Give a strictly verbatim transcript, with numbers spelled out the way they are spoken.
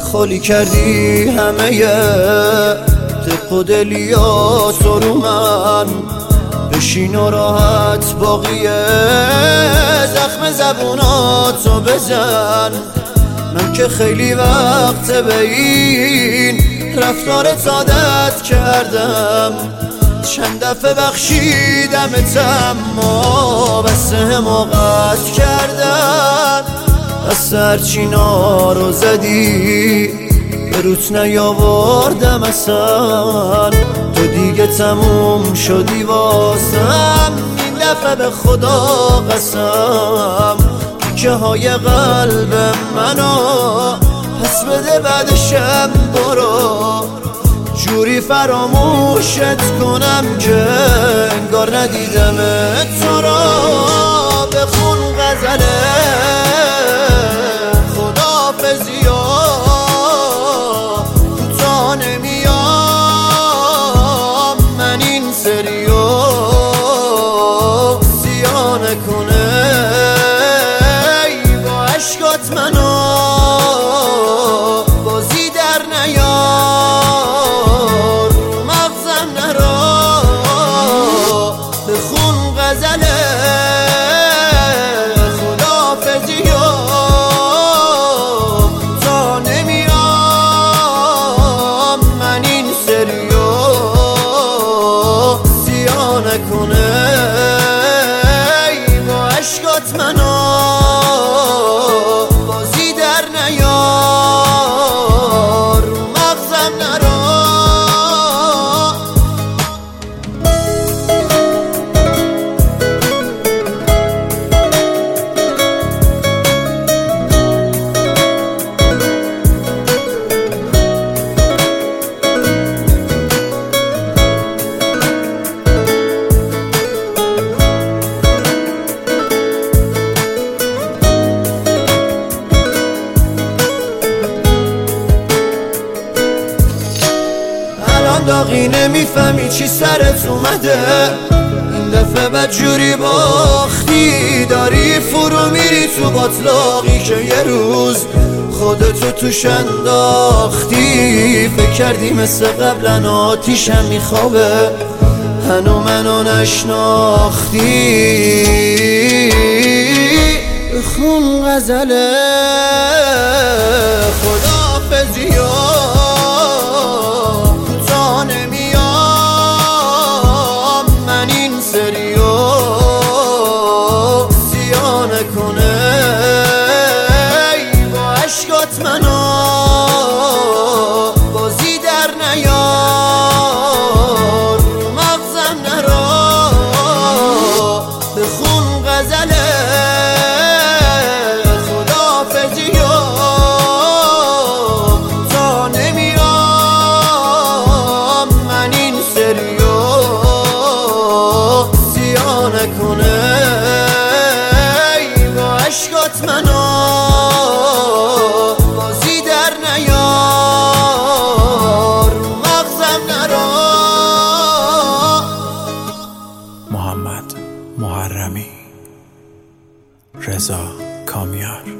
خالی کردی همه دق و دلیاتو رو من، بشین و راحت باقیه زخم زبوناتو بزن. من که خیلی وقت به این رفتارت عادت کردم، چند دفعه بخشیدمتم اما بس حماقت کردم. بس هرچی نارو زدی به روت نیاوردم اصلا، تو دیگه تموم شدی واسم. این دفعه به خدا قسم تیکه های قلب منو پس بده بعدشم برو، جوری فراموشت کنم که انگار ندیدم تو را. بخون غزله خداحافظی ها تا نمیام، من این سریو سیا نکنه ای با عشقات منو بازی در نیار، مغزم نرا. بخون غزله خداحافظی ها تا نمیام، من این سریو سیا نکنه ای با عشقات منو بازی در نیار، مغزم نرا. داغی نمیفهمی چی سرت اومده، این دفعه بدجوری باختی، داری فرو میری تو باطلاقی که یه روز خودتو توش انداختی. فکر کردی مثل قبلن آتیشم میخوابه هنو منو نشناختی. بخون غزله خداحافظی ها منو بازی در نیار، مغزم نرا. بخون غزله خداحافظی ها تا نمیام، من این سریو سیا نکنه ای با عشقات منو بازی در نیار، مغزم نرا. محمد محرمی، رضا کامیار.